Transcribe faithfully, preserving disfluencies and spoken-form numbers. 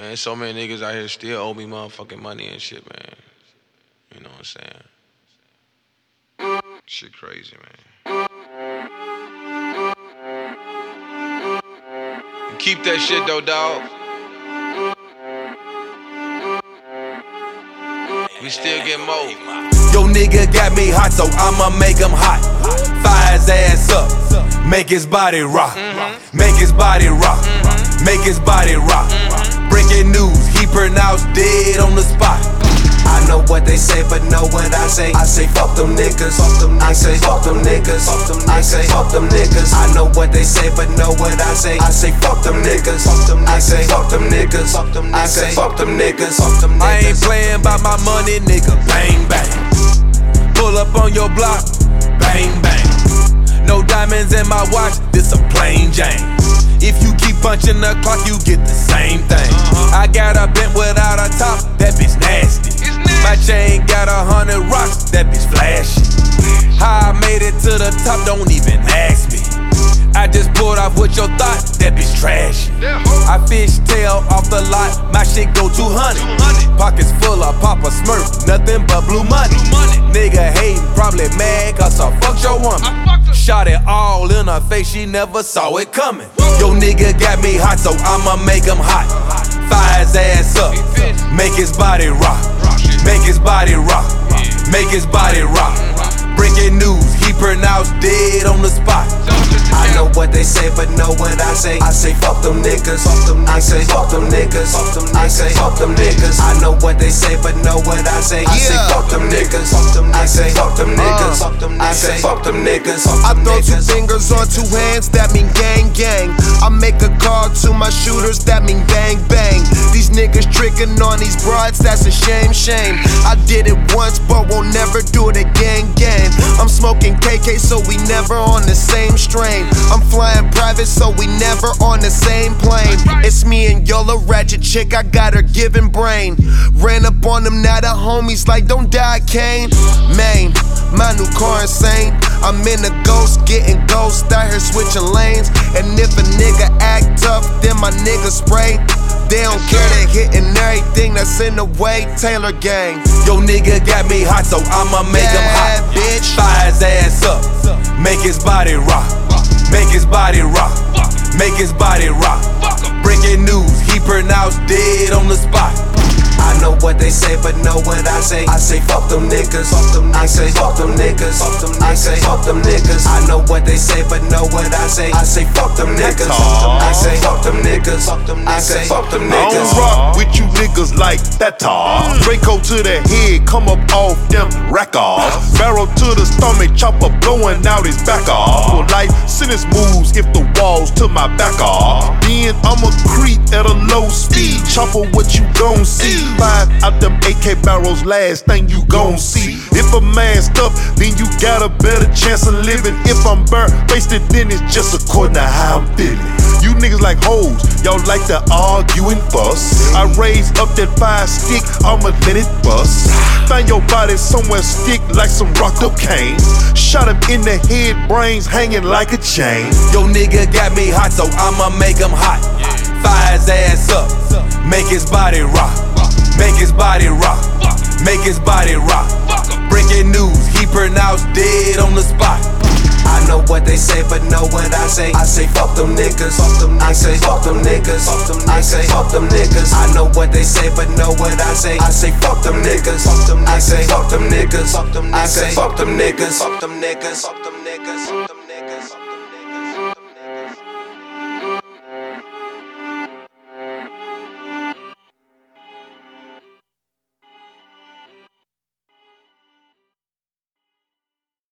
Man, so many niggas out here still owe me motherfucking money and shit, man. You know what I'm saying? Shit crazy, man. And keep that shit though, dog. We still get more. Yo nigga got me hot, so I'ma make him hot. Fire his ass up, make his body rock. Make his body rock, make his body rock. Breaking news, he pronounced dead on the spot. I know what they say, but know what I say. I say fuck them niggas. Fuck them niggas. I say fuck them niggas. Fuck them niggas. I say fuck them niggas. I know what they say, but know what I say. I say fuck them niggas. Fuck them. I say fuck them niggas. Fuck them. I say fuck them niggas. Fuck them niggas. I ain't playing by my money, nigga. Bang bang. Pull up on your block. Bang bang. No diamonds in my watch. This a plain Jane. If you keep punching the clock, you get the same thing. Uh-huh. I got a bent without a top, that bitch nasty. nasty. My chain got a hundred rocks, that bitch flashy. How I made it to the top, don't even ask me. I just pulled off with your thought, that bitch trashy. I fish tail off the lot, my shit go two hundred. Pockets full of Papa Smurf, nothing but blue money. blue money. Nigga hating, probably mad cause I fucked your woman. Shot it all in her face, she never saw it coming. Yo nigga got me hot, so I'ma make him hot. Fire his ass up, make his body rock. Make his body rock, make his body rock. Breaking news, he pronounced dead on the spot. I know what they say, but know what I say. I say fuck them niggas. Fuck them. I say fuck them niggas. Fuck them. I say fuck them niggas. I know what they say, but know what I say. I say fuck them niggas. Fuck them. I say fuck them niggas. Fuck them. I say fuck them niggas. I throw two fingers on two hands, that mean gang gang. I make a call to my shooters, that mean bang bang. These niggas tricking on these broads, that's a shame shame. I did it once, but won't never do it again gang. I'm smoking K K, so we never on the same strain. I'm flying private, so we never on the same plane. It's me and Yola ratchet chick, I got her giving brain. Ran up on them, now the homies like don't die Kane. Man, my new car insane. I'm in a ghost, getting ghost, out here switching lanes. And if a nigga act tough, then my nigga spray. They don't care, they hitting everything that's in the way. Taylor gang. Yo nigga got me hot, so I'ma make him hot. Bitch, fire his ass up, make his body rock. Make his body rock, make his body rock. Breaking news, he pronounced dead on the spot. I know what they say, but know what I say. I say fuck them niggas. Fuck them. I say fuck them niggas. Fuck them. I say fuck them niggas. I know what they say, but know what I say. I say fuck them niggas. I say fuck them niggas. Fuck them. I say fuck them niggas. I don't rock with you niggas like that. Tar. Draco to the head, come up off them rack off. Barrel to the stomach, chopper blowing out his back off. For life sentence moves if the walls to my back off. Then I'ma creep at a low speed. Chopper what you gon' see. Five out them A K barrels, last thing you gon' see. If a man's tough, then you got a better chance of living. If I'm burnt, faced it, then it's just according to how I'm feeling. You niggas like hoes, y'all like to argue and fuss. I raise up that fire stick, I'ma let it bust. Find your body somewhere stick like some rock cocaine. Shot him in the head, brains hanging like a chain. Yo nigga got me hot, so I'ma make him hot. Fire his ass up, make his body rock. Make his body rock, make his body rock. Breaking news, he pronounced dead on the spot. I know what they say, but know what I say. I say fuck them niggas. Fuck them. I say fuck them niggas. Fuck them. I say fuck them niggas. I know what they say, but know what I say. I say fuck them niggas. Fuck them. I say fuck them niggas. Fuck them. I say fuck them niggas. Fuck them niggas. Fuck them niggas.